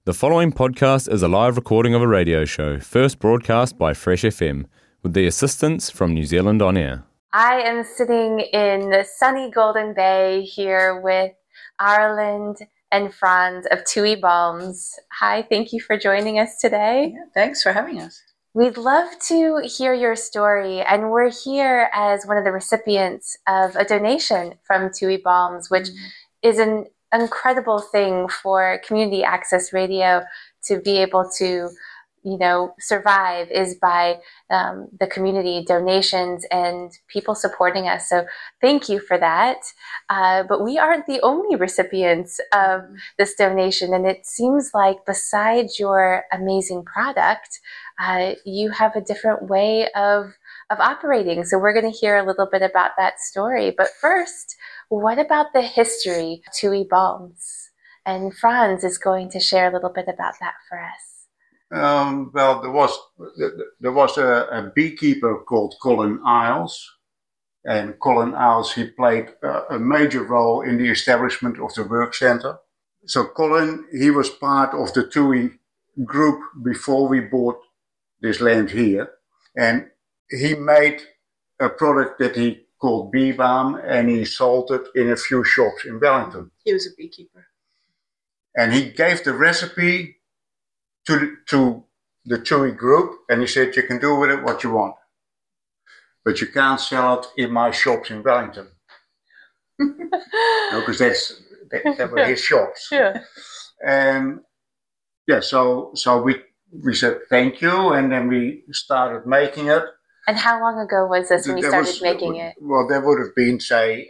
The following podcast is a live recording of a radio show, first broadcast by Fresh FM, with the assistance from New Zealand On Air. I am sitting in the sunny Golden Bay here with Ireland and Franz of Tui Balms. Hi, thank you for joining us today. Yeah, thanks for having us. We'd love to hear your story, and we're here as one of the recipients of a donation from Tui Balms, which is an incredible thing for community access radio to be able to, survive, is by the community donations and people supporting us. So thank you for that. But we aren't the only recipients of this donation, and it seems like besides your amazing product, you have a different way of operating. So we're going to hear a little bit about that story. But first, what about the history of Tui Balms? And Franz is going to share a little bit about that for us. Well, there was a beekeeper called Colin Isles. And Colin Isles, he played a major role in the establishment of the work center. So Colin, he was part of the Tui group before we bought this land here. And he made a product that he called Bee Balm, and he sold it in a few shops in Wellington. He was a beekeeper. And he gave the recipe to the Tui group, and he said, you can do with it what you want, but you can't sell it in my shops in Wellington. Because that were his shops. Yeah. And yeah, so we said thank you, and then we started making it. And how long ago was this when you started making it? Well, that would have been, say,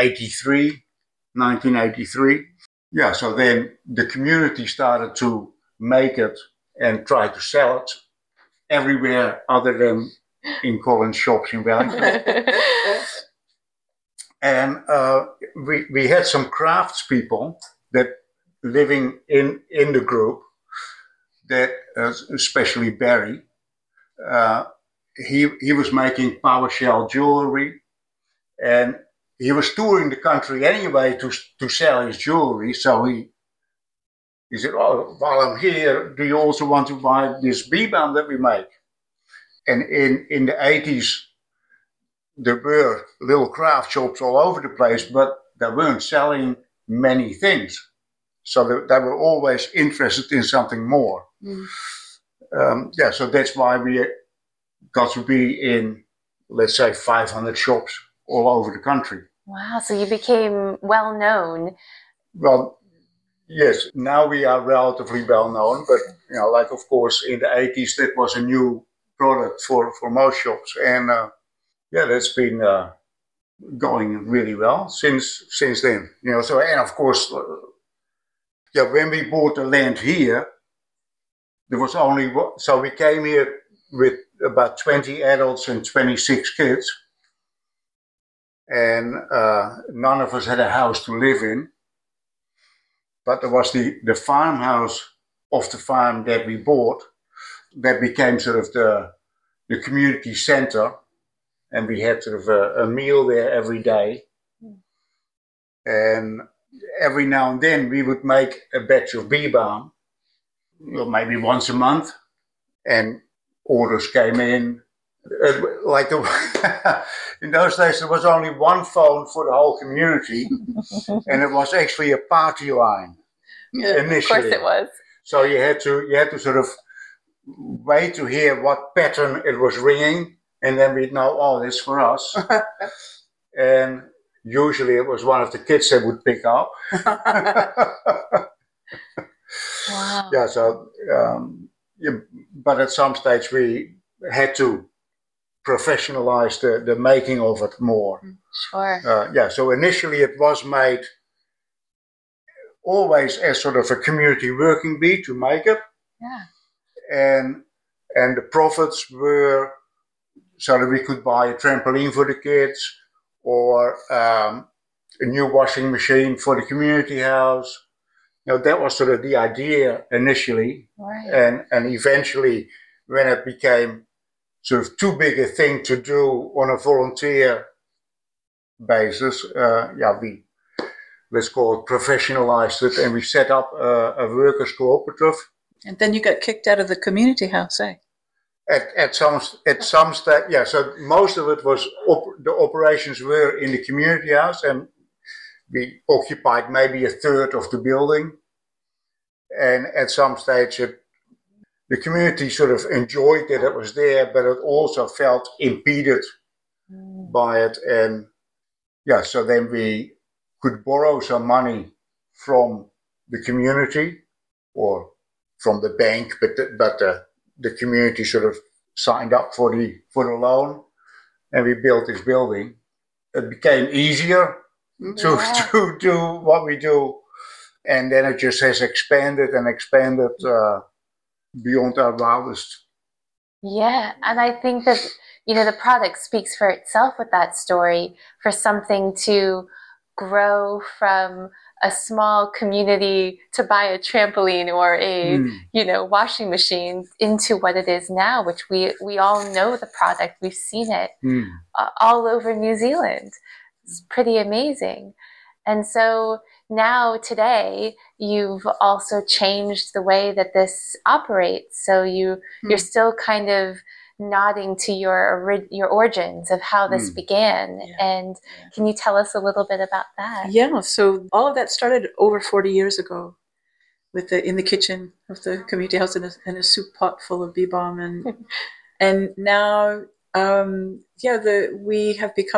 1983. Yeah, so then the community started to make it and try to sell it everywhere other than in Colin's shops in Wellington. And we had some craftspeople that living in the group, that especially Barry, he was making PowerShell jewelry, and he was touring the country anyway to sell his jewelry. So he said, oh, while I'm here, do you also want to buy this bee balm that we make? And in the 80s, there were little craft shops all over the place, but they weren't selling many things. So they were always interested in something more. So that's why we got to be in, let's say, 500 shops all over the country. Wow, so you became well known. Well, yes, now we are relatively well known, but like of course in the 80s that was a new product for most shops, and that's been going really well since then. So, and of course, when we bought the land here, there was only so we came here with about 20 adults and 26 kids, and none of us had a house to live in. But there was the farmhouse of the farm that we bought that became sort of the community center, and we had sort of a meal there every day. And every now and then we would make a batch of bee balm, maybe once a month, and orders came in. In those days there was only one phone for the whole community, and it was actually a party line. Initially. Of course it was. So you had to sort of wait to hear what pattern it was ringing, and then we'd know, oh, this is for us. And usually it was one of the kids that would pick up. Wow. Yeah, so but at some stage we had to professionalize the making of it more. Sure. So initially it was made always as sort of a community working bee to make it. Yeah. And the profits were so that we could buy a trampoline for the kids, or a new washing machine for the community house. That was sort of the idea initially. Right. And eventually, when it became sort of too big a thing to do on a volunteer basis, let's call it, professionalized it, and we set up a workers' cooperative. And then you got kicked out of the community house, eh? At some stage, yeah. So most of it was the operations were in the community house, and we occupied maybe a third of the building. And at some stage, the community sort of enjoyed that it was there, but it also felt impeded by it. And yeah, so then we could borrow some money from the community or from the bank, but the community sort of signed up for the loan, and we built this building. It became easier to do what we do, and then it just has expanded and expanded beyond our wildest. Yeah, and I think that, the product speaks for itself with that story, for something to grow from a small community to buy a trampoline or a washing machine into what it is now, which we all know the product. We've seen it all over New Zealand. It's pretty amazing. And so now today you've also changed the way that this operates. So you're still kind of nodding to your origins of how this began. And can you tell us a little bit about that? Yeah, so all of that started over 40 years ago in the kitchen of the community house in a soup pot full of bee balm. And now, we have become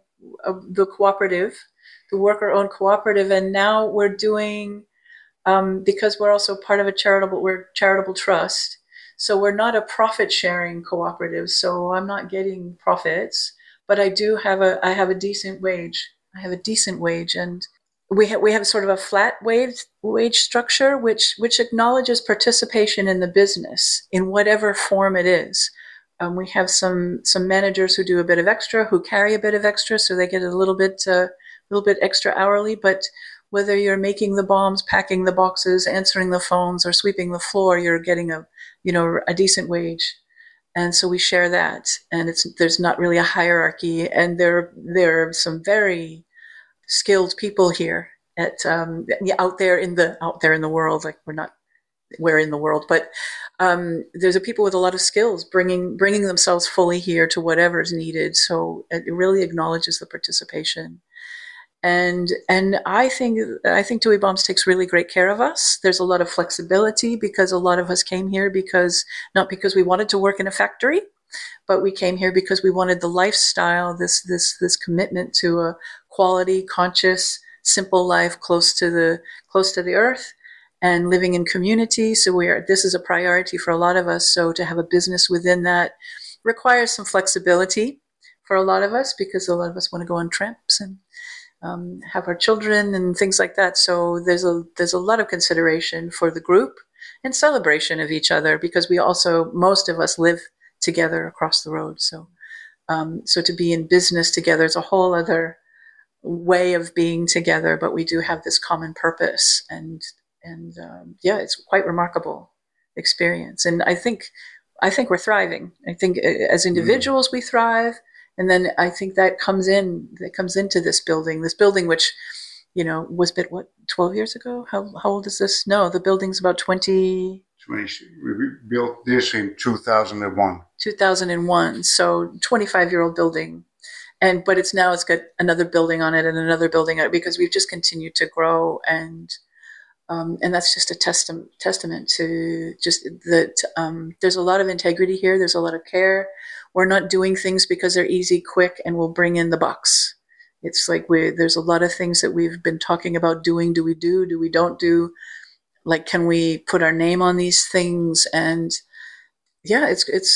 the cooperative, the worker-owned cooperative, and now we're doing, because we're also part of a charitable trust. So we're not a profit-sharing cooperative. So I'm not getting profits, but I have a decent wage. I have a decent wage, and we have sort of a flat wage structure, which acknowledges participation in the business in whatever form it is. We have some managers who do a bit of extra, who carry a bit of extra, so they get a little bit extra hourly. But whether you're making the bombs, packing the boxes, answering the phones, or sweeping the floor, you're getting a decent wage. And so we share that, and there's not really a hierarchy. And there are some very skilled people here out there in the world. Like we're in the world, but there's a people with a lot of skills bringing themselves fully here to whatever's needed. So it really acknowledges the participation. And I think Tui Bombs takes really great care of us. There's a lot of flexibility because a lot of us came here not because we wanted to work in a factory, but we came here because we wanted the lifestyle, this commitment to a quality, conscious, simple life close to the earth and living in community. So this is a priority for a lot of us. So to have a business within that requires some flexibility for a lot of us, because a lot of us want to go on tramps and have our children and things like that. So there's a lot of consideration for the group and celebration of each other, because most of us live together across the road. So to be in business together is a whole other way of being together, but we do have this common purpose, and it's quite remarkable experience. And I think we're thriving. I think as individuals we thrive. And then I think that comes into this building, which, was built, 12 years ago? How old is this? No, the building's about 20. We built this in 2001. 2001, so 25-year-old building. But it's got another building on it and another building on it, because we've just continued to grow, and that's just a testament to just that there's a lot of integrity here. There's a lot of care. We're not doing things because they're easy, quick, and will bring in the bucks. It's like there's a lot of things that we've been talking about doing. Do we do? Do we don't do? Like, can we put our name on these things? And yeah,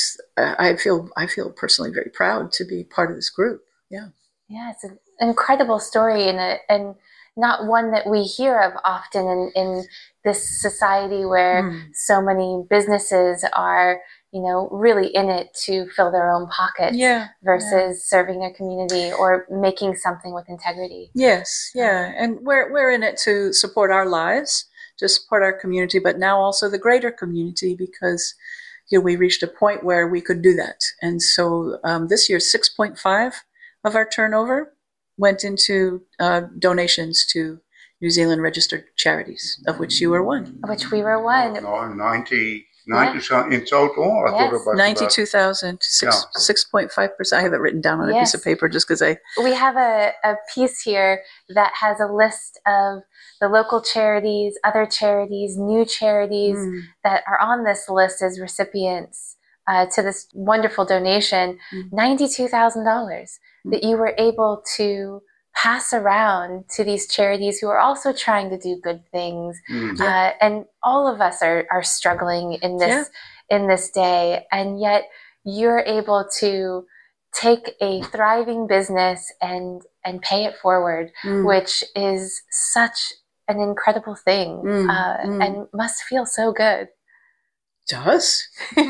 I feel personally very proud to be part of this group. Yeah. Yeah, it's an incredible story, and not one that we hear of often in this society where so many businesses are, really in it to fill their own pockets versus serving their community or making something with integrity. Yes, yeah. And we're in it to support our lives, to support our community, but now also the greater community, because we reached a point where we could do that. And so this year, 6.5 of our turnover went into donations to New Zealand registered charities, of which you were one. Of which we were one. No, 90 something in total. I thought Yes. it was 92,000, 6.5%. I have it written down on a piece of paper just because We have a piece here that has a list of the local charities, other charities, new charities that are on this list as recipients to this wonderful donation, $92,000 that you were able to pass around to these charities who are also trying to do good things. And all of us are struggling in this day, and yet you're able to take a thriving business and pay it forward, which is such an incredible thing and must feel so good. Does.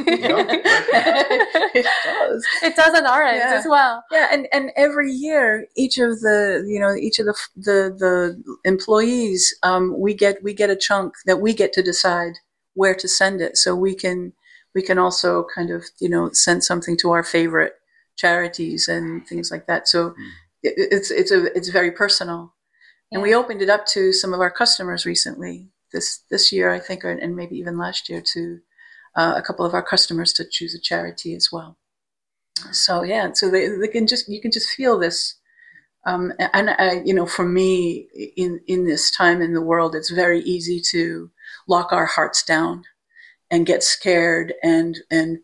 It does. It does on our end as well. Yeah, and every year, each of the employees, we get a chunk that we get to decide where to send it. So we can also kind of send something to our favorite charities and things like that. So it's very personal, and we opened it up to some of our customers recently. This year, I think, and maybe even last year to a couple of our customers to choose a charity as well. So so you can just feel this, and for me in this time in the world, it's very easy to lock our hearts down and get scared and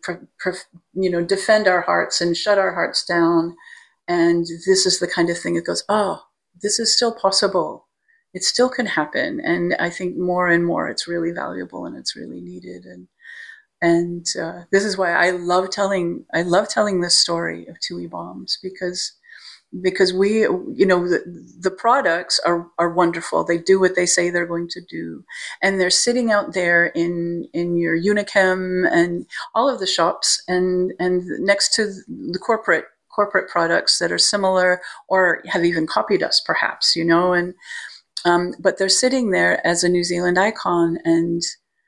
defend our hearts and shut our hearts down. And this is the kind of thing that goes, oh, this is still possible. It still can happen. And I think more and more it's really valuable and it's really needed. And this is why I love telling this story of TUI Bombs, because we, the products are wonderful. They do what they say they're going to do, and they're sitting out there in your Unichem and all of the shops, and next to the corporate products that are similar or have even copied us, perhaps, and but they're sitting there as a New Zealand icon, and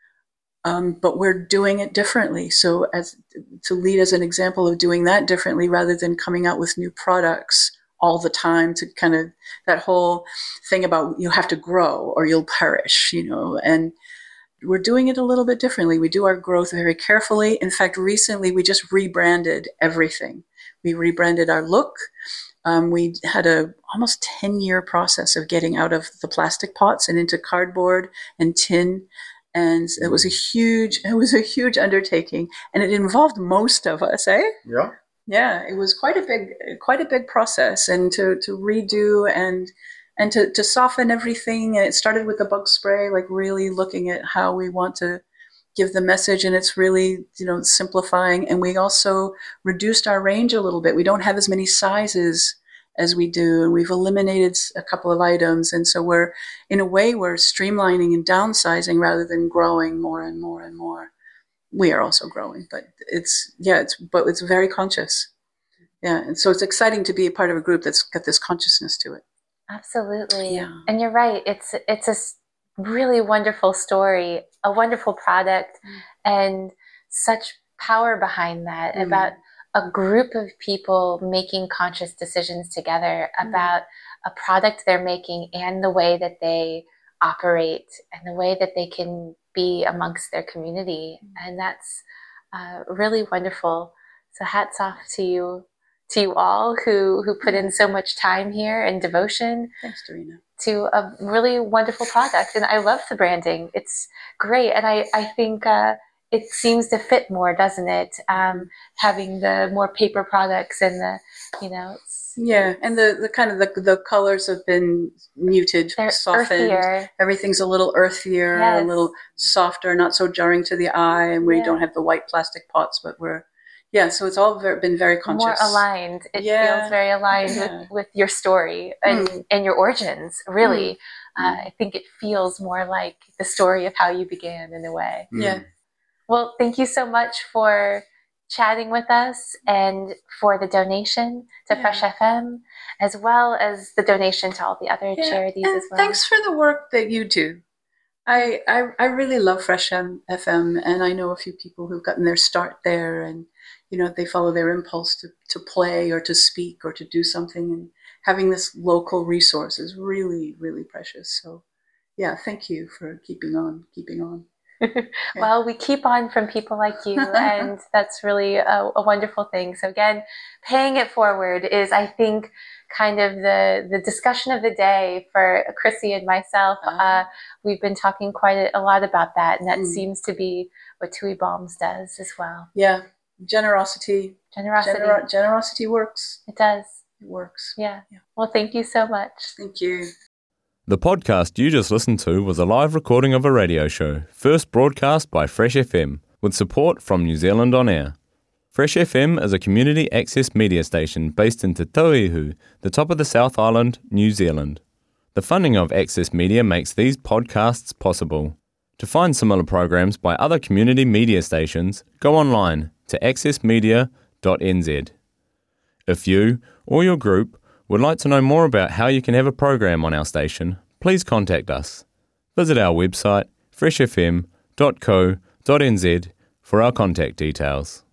but we're doing it differently. So to lead as an example of doing that differently, rather than coming out with new products all the time, to kind of that whole thing about you have to grow or you'll perish, and we're doing it a little bit differently. We do our growth very carefully. In fact, recently we just rebranded everything. We rebranded our look. We had a almost 10-year process of getting out of the plastic pots and into cardboard and tin. And it was a huge undertaking, and it involved most of us, Yeah. Yeah, it was quite a big process, and to redo and to soften everything. And it started with the bug spray, like really looking at how we want to give the message, and it's really simplifying. And we also reduced our range a little bit. We don't have as many sizes as we do, and we've eliminated a couple of items, and so we're streamlining and downsizing rather than growing more and more and more. We are also growing, but it's very conscious. Yeah, and so it's exciting to be a part of a group that's got this consciousness to it. Absolutely. Yeah. And you're right. It's a really wonderful story, a wonderful product, and such power behind that about a group of people making conscious decisions together about a product they're making and the way that they operate and the way that they can be amongst their community. And that's really wonderful. So hats off to you all who put in so much time here and devotion. Thanks, Dorina. To a really wonderful product. And I love the branding. It's great. And I think it seems to fit more, doesn't it? Having the more paper products and the, and the kind of the colors have been muted, they're softened. Earthier. Everything's a little earthier, Yes. a little softer, not so jarring to the eye, and we don't have the white plastic pots, but so it's all been very conscious. More aligned. It feels very aligned with your story and your origins, really. I think it feels more like the story of how you began in a way. Yeah. Well, thank you so much for chatting with us and for the donation to Fresh FM, as well as the donation to all the other charities as well. Thanks for the work that you do. I really love Fresh FM, and I know a few people who've gotten their start there, and they follow their impulse to play or to speak or to do something, and having this local resource is really, really precious. So thank you for keeping on. Well, we keep on from people like you, and that's really a wonderful thing. So again, paying it forward is, I think, kind of the discussion of the day for Chrissy and myself. We've been talking quite a lot about that, and that seems to be what TUI Balms does as well. Yeah, generosity works. It does. It works. Yeah. Well, thank you so much. Thank you. The podcast you just listened to was a live recording of a radio show, first broadcast by Fresh FM, with support from New Zealand On Air. Fresh FM is a community access media station based in Te Tauihu, the top of the South Island, New Zealand. The funding of Access Media makes these podcasts possible. To find similar programs by other community media stations, go online to accessmedia.nz. If you or your group would like to know more about how you can have a program on our station, please contact us. Visit our website freshfm.co.nz for our contact details.